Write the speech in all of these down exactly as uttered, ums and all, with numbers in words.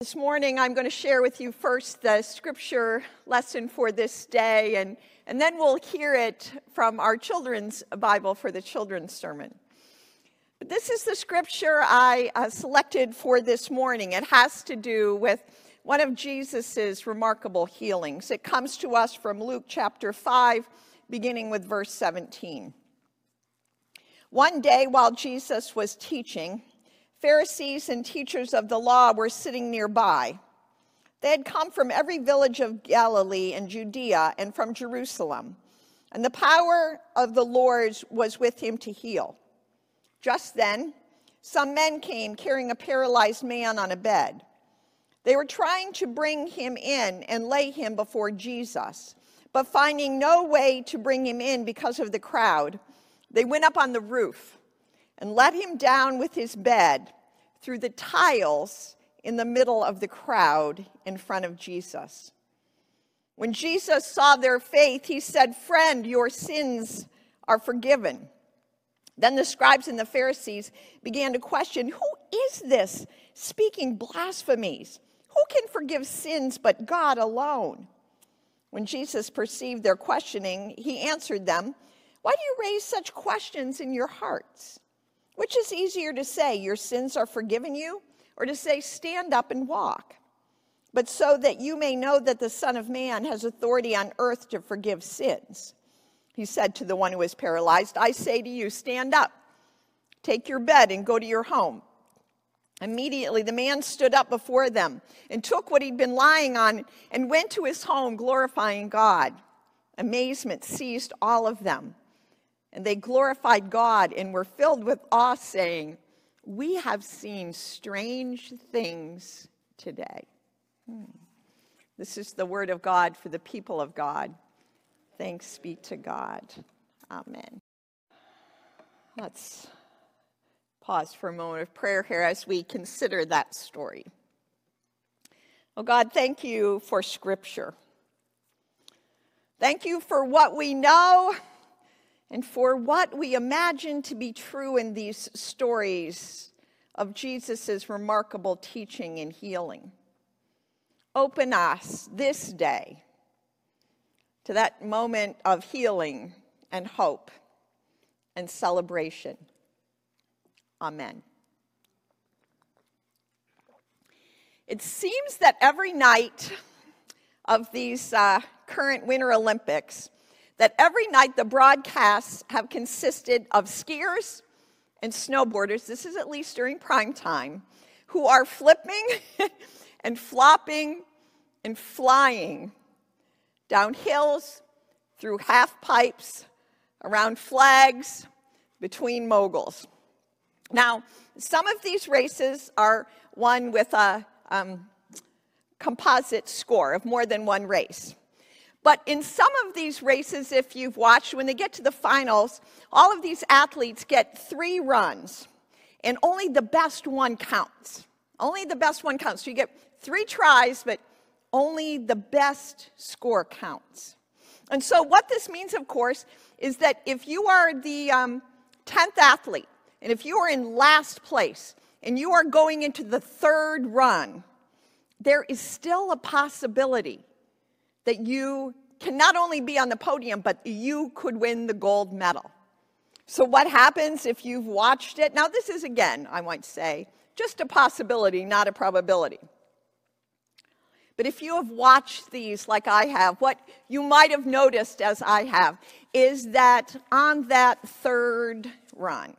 This morning, I'm going to share with you first the scripture lesson for this day, and, and then we'll hear it from our children's Bible for the children's sermon. But this is the scripture I uh, selected for this morning. It has to do with one of Jesus's remarkable healings. It comes to us from Luke chapter five, beginning with verse seventeen. One day while Jesus was teaching, Pharisees and teachers of the law were sitting nearby. They had come from every village of Galilee and Judea and from Jerusalem, and the power of the Lord was with him to heal. Just then, some men came carrying a paralyzed man on a bed. They were trying to bring him in and lay him before Jesus, but finding no way to bring him in because of the crowd, they went up on the roof and let him down with his bed through the tiles in the middle of the crowd in front of Jesus. When Jesus saw their faith, he said, "Friend, your sins are forgiven." Then the scribes and the Pharisees began to question, "Who is this speaking blasphemies? Who can forgive sins but God alone?" When Jesus perceived their questioning, he answered them, "Why do you raise such questions in your hearts? Which is easier to say, 'Your sins are forgiven you,' or to say, 'Stand up and walk'? But so that you may know that the Son of Man has authority on earth to forgive sins." He said to the one who was paralyzed, "I say to you, stand up, take your bed and go to your home." Immediately the man stood up before them and took what he'd been lying on and went to his home glorifying God. Amazement seized all of them. And they glorified God and were filled with awe, saying, "We have seen strange things today." Hmm. This is the word of God for the people of God. Thanks be to God. Amen. Let's pause for a moment of prayer here as we consider that story. Oh God, thank you for Scripture. Thank you for what we know and for what we imagine to be true in these stories of Jesus' remarkable teaching and healing. Open us this day to that moment of healing and hope and celebration. Amen. It seems that every night of these uh, current Winter Olympics, that every night the broadcasts have consisted of skiers and snowboarders, this is at least during prime time, who are flipping and flopping and flying down hills, through half pipes, around flags, between moguls. Now, some of these races are won with a um, composite score of more than one race. But in some of these races, if you've watched, when they get to the finals, all of these athletes get three runs, and only the best one counts. Only the best one counts. So you get three tries, but only the best score counts. And so what this means, of course, is that if you are the um, tenth athlete, and if you are in last place, and you are going into the third run, there is still a possibility that you can not only be on the podium, but you could win the gold medal. So what happens if you've watched it? Now this is, again, I might say, just a possibility, not a probability. But if you have watched these like I have, what you might have noticed as I have is that on that third run,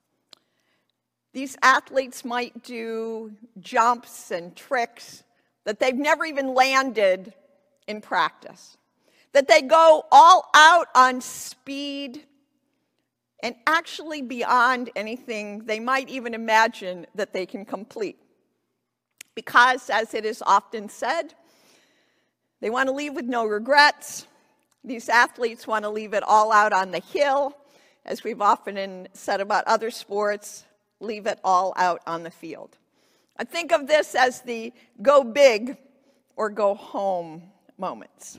these athletes might do jumps and tricks that they've never even landed in practice, that they go all out on speed and actually beyond anything they might even imagine that they can complete. Because, as it is often said, they want to leave with no regrets. These athletes want to leave it all out on the hill, as we've often said about other sports, leave it all out on the field. I think of this as the go big or go home moments.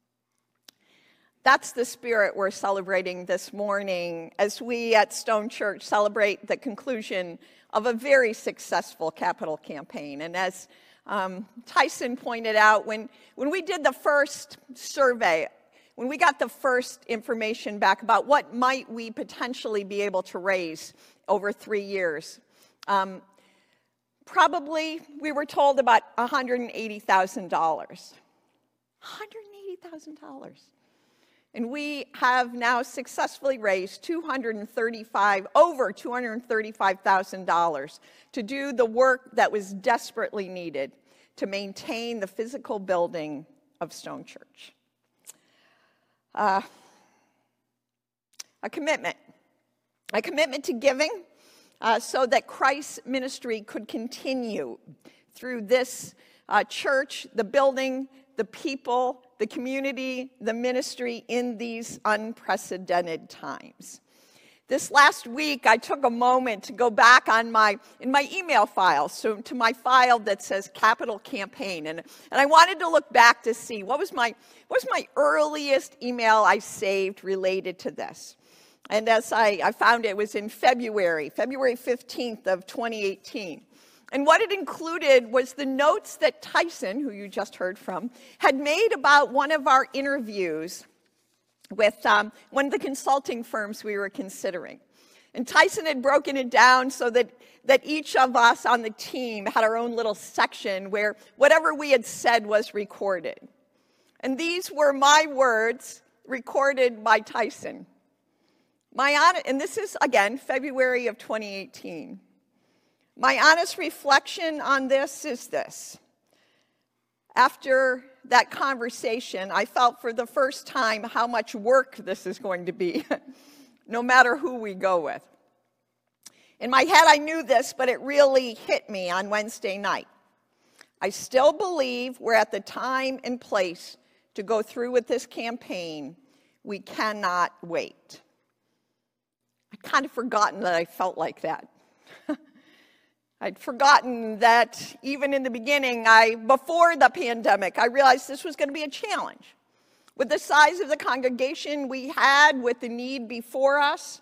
That's the spirit we're celebrating this morning as we at Stone Church celebrate the conclusion of a very successful capital campaign. And as Um, Tyson pointed out when, when we did the first survey, when we got the first information back about what might we potentially be able to raise over three years, um, probably we were told about one hundred eighty thousand dollars. one hundred eighty thousand dollars. And we have now successfully raised two hundred thirty-five, over two hundred thirty-five thousand dollars to do the work that was desperately needed to maintain the physical building of Stone Church. Uh, a commitment, a commitment to giving uh, so that Christ's ministry could continue through this uh, church, the building, the people, the community, the ministry in these unprecedented times. This last week, I took a moment to go back on my, in my email file, so to my file that says Capital Campaign, and, and I wanted to look back to see what was my, what was my earliest email I saved related to this. And as I, I found it, it was in February, February fifteenth of twenty eighteen. And what it included was the notes that Tyson, who you just heard from, had made about one of our interviews with um, one of the consulting firms we were considering. And Tyson had broken it down so that, that each of us on the team had our own little section where whatever we had said was recorded. And these were my words recorded by Tyson. My on- and this is, again, February of twenty eighteen. My honest reflection on this is this. After that conversation, I felt for the first time how much work this is going to be, no matter who we go with. In my head, I knew this, but it really hit me on Wednesday night. I still believe we're at the time and place to go through with this campaign. We cannot wait. I'd kind of forgotten that I felt like that. I'd forgotten that even in the beginning, I, before the pandemic, I realized this was going to be a challenge. With the size of the congregation we had, with the need before us,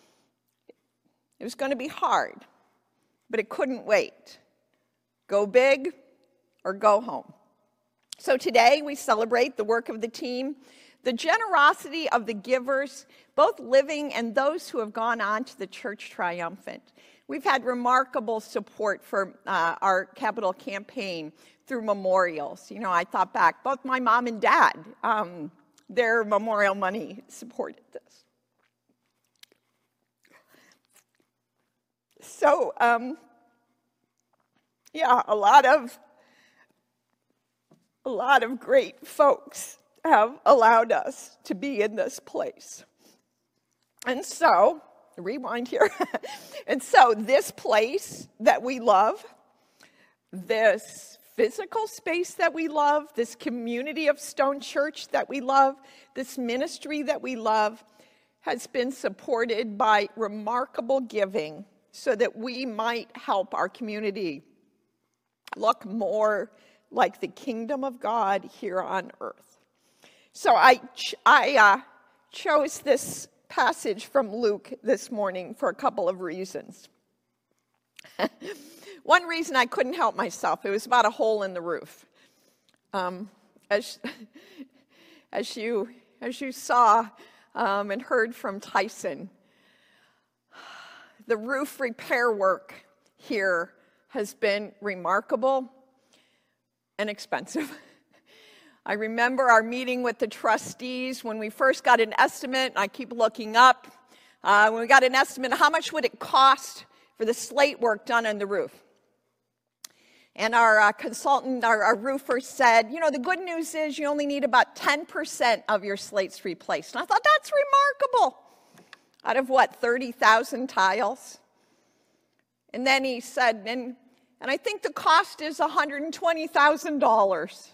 it was going to be hard, but it couldn't wait. Go big or go home. So today we celebrate the work of the team, the generosity of the givers, both living and those who have gone on to the church triumphant. We've had remarkable support for uh, our capital campaign through memorials. You know, I thought back, both my mom and dad, um, their memorial money supported this. So, um, yeah, a lot of, a lot of great folks have allowed us to be in this place. And so, rewind here. And so this place that we love, this physical space that we love, this community of Stone Church that we love, this ministry that we love, has been supported by remarkable giving so that we might help our community look more like the kingdom of God here on earth. So I, I uh, chose this passage from Luke this morning for a couple of reasons. One reason I couldn't help myself, it was about a hole in the roof. Um, as, as, you, as you saw um, and heard from Tyson, the roof repair work here has been remarkable and expensive. I remember our meeting with the trustees when we first got an estimate. I keep looking up. Uh, when we got an estimate, how much would it cost for the slate work done on the roof? And our uh, consultant, our, our roofer said, you know, the good news is you only need about ten percent of your slates replaced. And I thought, that's remarkable. Out of what, thirty thousand tiles? And then he said, and, and I think the cost is one hundred twenty thousand dollars.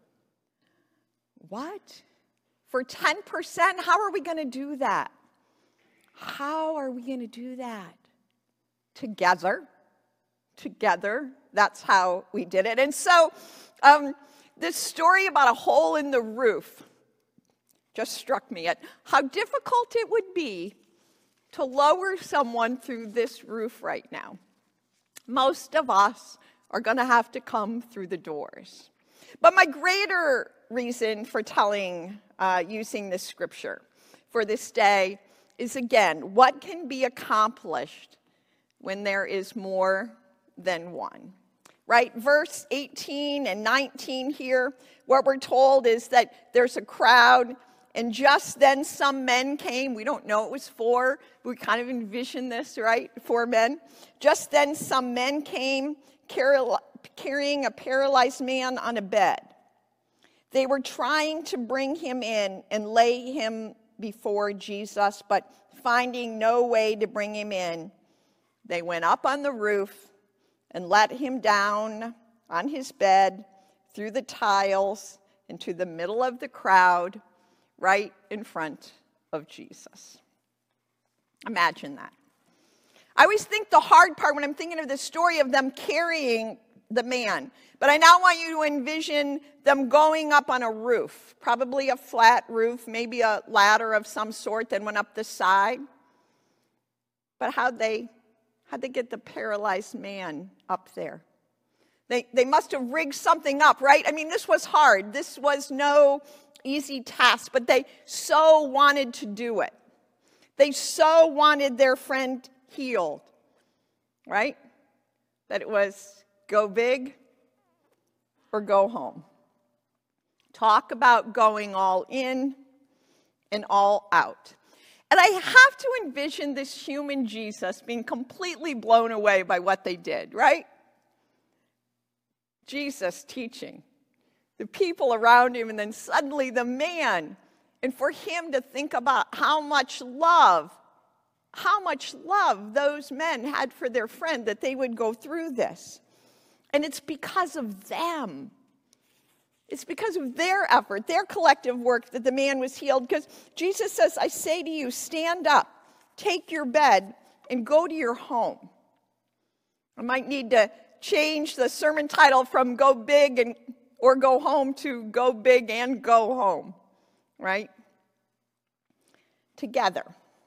What? For ten percent? How are we going to do that? How are we going to do that? Together. Together. That's how we did it. And so um, this story about a hole in the roof just struck me at how difficult it would be to lower someone through this roof right now. Most of us are going to have to come through the doors. But my greater reason for telling, uh, using this scripture for this day is, again, what can be accomplished when there is more than one, right? Verse eighteen and nineteen here, what we're told is that there's a crowd, and just then some men came. We don't know it was four. We kind of envision this, right? Four men. Just then some men came carrying a paralyzed man on a bed. They were trying to bring him in and lay him before Jesus, but finding no way to bring him in, they went up on the roof and let him down on his bed through the tiles into the middle of the crowd, right in front of Jesus. Imagine that. I always think the hard part when I'm thinking of the story of them carrying the man, but I now want you to envision them going up on a roof, probably a flat roof, maybe a ladder of some sort that went up the side. But how'd they, how'd they get the paralyzed man up there? They, they must have rigged something up, right? I mean, this was hard. This was no easy task, but they so wanted to do it. They so wanted their friend healed, right? That it was go big or go home. Talk about going all in and all out. And I have to envision this human Jesus being completely blown away by what they did, right? Jesus teaching, the people around him, and then suddenly the man. And for him to think about how much love, how much love those men had for their friend, that they would go through this. And it's because of them. It's because of their effort, their collective work, that the man was healed. Because Jesus says, I say to you, stand up, take your bed, and go to your home. I might need to change the sermon title from Go Big and or Go Home to Go Big and Go Home, right? Together.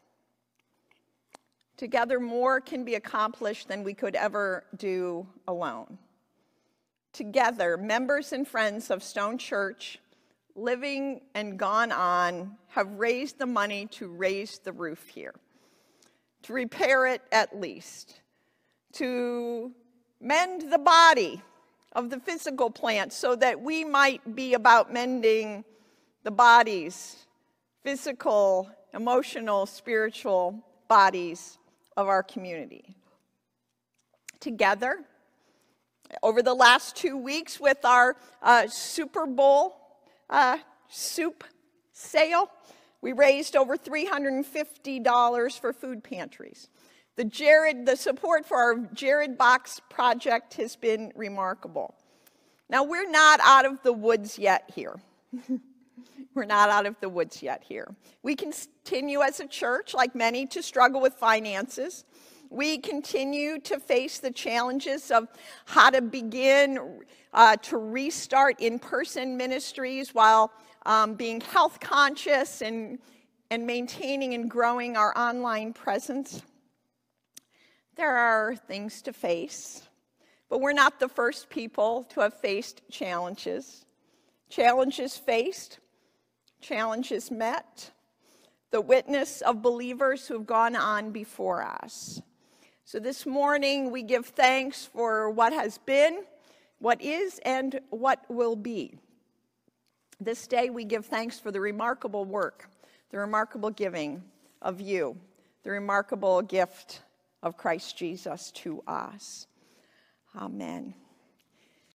Together, more can be accomplished than we could ever do alone. Together, members and friends of Stone Church, living and gone on, have raised the money to raise the roof here, to repair it at least, to mend the body of the physical plant so that we might be about mending the bodies, physical, emotional, spiritual bodies of our community. Together, over the last two weeks with our uh, Super Bowl uh, soup sale, we raised over three hundred fifty dollars for food pantries. The Jared, the support for our Jared Box project has been remarkable. Now, we're not out of the woods yet here. We're not out of the woods yet here. We continue as a church, like many, to struggle with finances. We continue to face the challenges of how to begin uh, to restart in-person ministries while um, being health conscious and, and maintaining and growing our online presence. There are things to face, but we're not the first people to have faced challenges. Challenges faced, challenges met, the witness of believers who have gone on before us. So this morning we give thanks for what has been, what is, and what will be. This day we give thanks for the remarkable work, the remarkable giving of you, the remarkable gift of Christ Jesus to us. Amen.